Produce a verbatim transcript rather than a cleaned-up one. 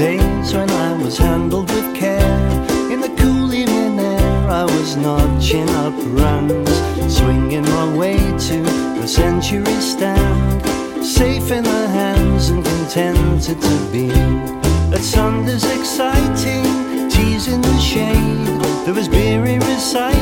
days when I was handled with care. In the cool evening air I was notching up runs, swinging my way to the century stand, safe in the hands and contented to be at Sunday's exciting teas in the shade. There was beery reciting